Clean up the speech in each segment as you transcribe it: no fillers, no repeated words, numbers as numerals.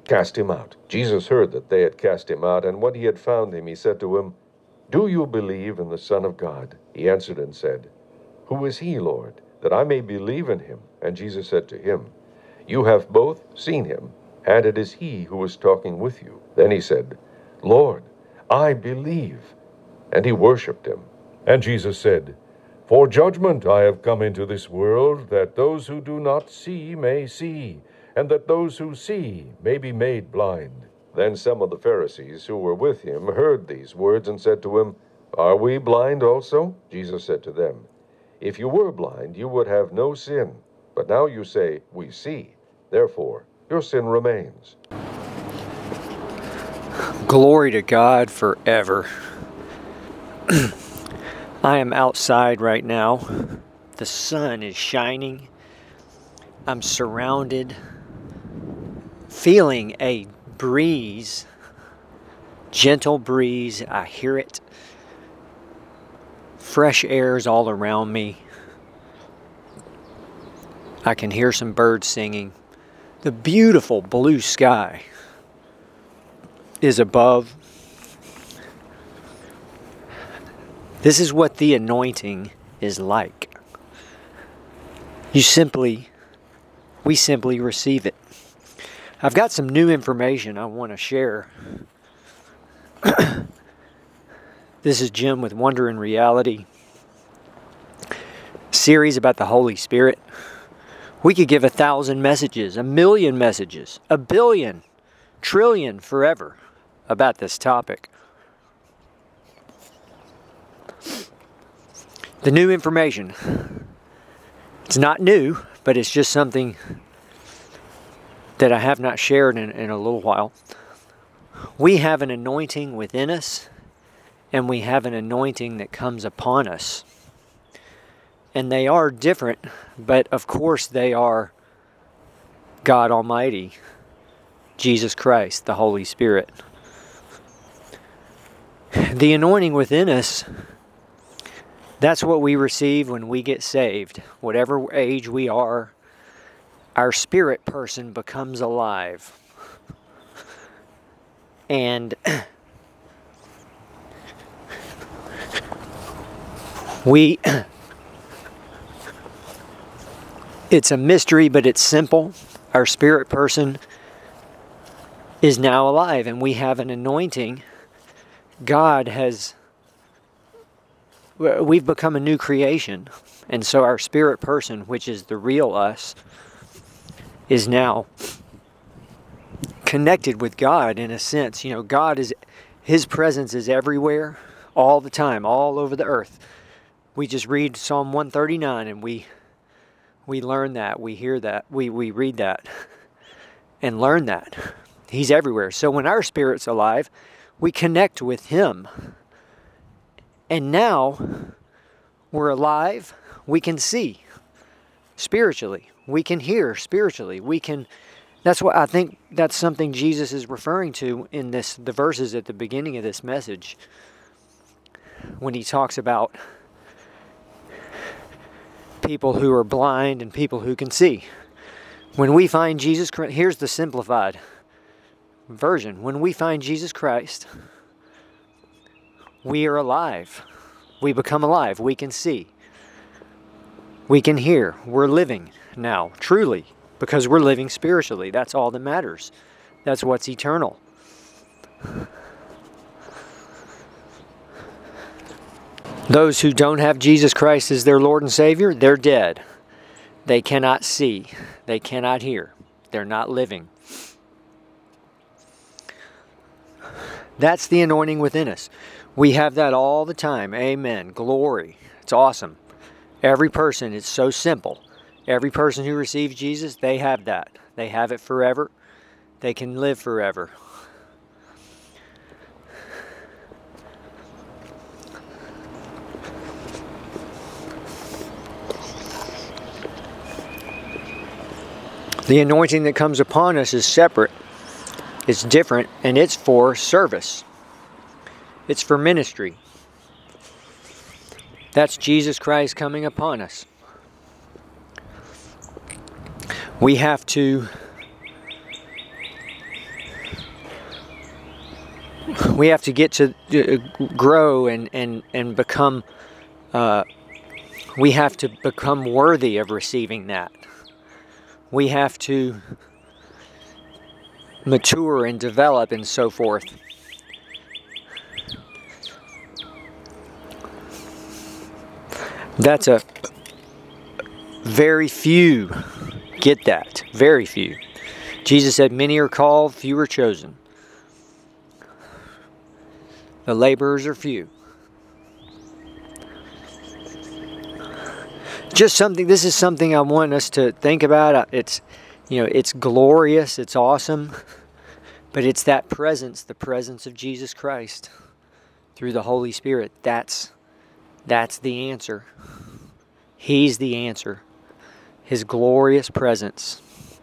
cast him out. Jesus heard that they had cast him out, and when he had found him, he said to him, Do you believe in the Son of God? He answered and said, Who is he, Lord, that I may believe in him? And Jesus said to him, You have both seen him, and it is he who is talking with you. Then he said, Lord, I believe. And he worshipped him. And Jesus said, For judgment I have come into this world, that those who do not see may see, and that those who see may be made blind. Then some of the Pharisees who were with him heard these words and said to him, Are we blind also? Jesus said to them, If you were blind, you would have no sin. But now you say, We see. Therefore, your sin remains. Glory to God forever. I am outside right now. The sun is shining. I'm surrounded, feeling a breeze, gentle breeze. I hear it. Fresh air's all around me. I can hear some birds singing. The beautiful blue sky is above. This is what the anointing is like. We simply receive it. I've got some new information I want to share. This is Jim with Wonder in Reality. Series about the Holy Spirit. We could give 1,000 messages, 1,000,000 messages, 1,000,000,000, trillion forever about this topic. The new information. It's not new, but it's just something that I have not shared in a little while. We have an anointing within us, and we have an anointing that comes upon us. And they are different, but of course they are God Almighty, Jesus Christ, the Holy Spirit. The anointing within us, that's what we receive when we get saved. Whatever age we are, our spirit person becomes alive. And it's a mystery, but it's simple. Our spirit person is now alive, and we have an anointing. We've become a new creation. And so our spirit person, which is the real us, is now connected with God in a sense. You know, His presence is everywhere, all the time, all over the earth. We just read Psalm 139 and we learn that, we hear that, we read that and learn that. He's everywhere. So when our spirit's alive, we connect with Him. And now we're alive, we can see spiritually. We can hear spiritually. That's what I think that's something Jesus is referring to in the verses at the beginning of this message. When He talks about people who are blind and people who can see. When we find Jesus Christ, here's the simplified version. When we find Jesus Christ, we are alive. We become alive. We can see. We can hear. We're living now, truly, because we're living spiritually. That's all that matters. That's what's eternal. Those who don't have Jesus Christ as their Lord and Savior, they're dead. They cannot see. They cannot hear. They're not living. That's the anointing within us. We have that all the time. Amen. Glory. It's awesome. Every person, it's so simple. Every person who receives Jesus, they have that. They have it forever. They can live forever. The anointing that comes upon us is separate. It's different, and it's for service. It's for ministry. That's Jesus Christ coming upon us. We have to We have to get to grow and become, we have to become worthy of receiving that. We have to mature and develop and so forth. That's a very few get that. Very few. Jesus said, many are called, few are chosen. The laborers are few. This is something I want us to think about. It's glorious, it's awesome, but it's that presence, the presence of Jesus Christ through the Holy Spirit. That's the answer. He's the answer. His glorious presence.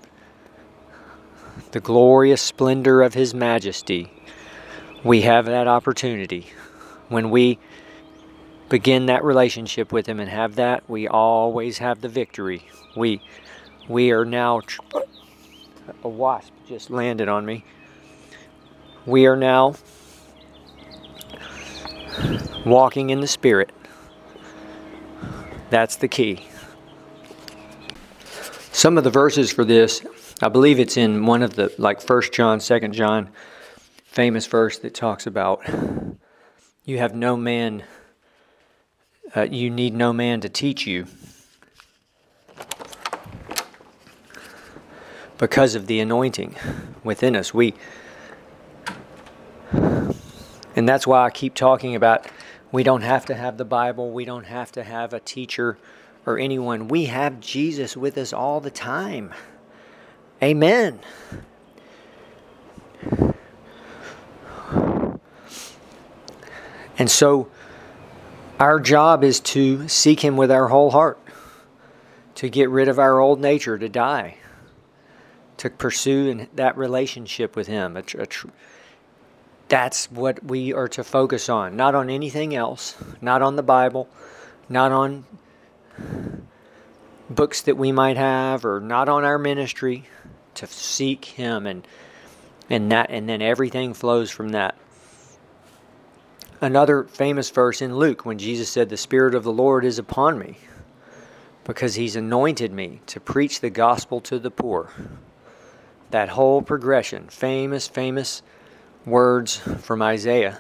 The glorious splendor of His majesty. We have that opportunity. When we begin that relationship with Him and have that, we always have the victory. We are now... A wasp just landed on me. We are now walking in the Spirit. That's the key. Some of the verses for this, I believe it's in one of the, 1 John, 2 John, famous verse that talks about you have no man, you need no man to teach you because of the anointing within us. And that's why I keep talking about we don't have to have the Bible, we don't have to have a teacher or anyone. We have Jesus with us all the time. Amen. And so our job is to seek Him with our whole heart, to get rid of our old nature, to die, to pursue that relationship with Him. That's what we are to focus on, not on anything else, not on the Bible, not on books that we might have, or not on our ministry, to seek Him, and then everything flows from that. Another famous verse in Luke when Jesus said, "The Spirit of the Lord is upon me, because He's anointed me to preach the gospel to the poor." That whole progression, famous words from Isaiah,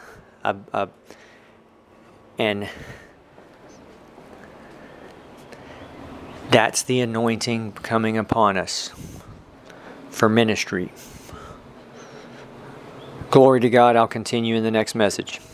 and that's the anointing coming upon us for ministry. Glory to God. I'll continue in the next message.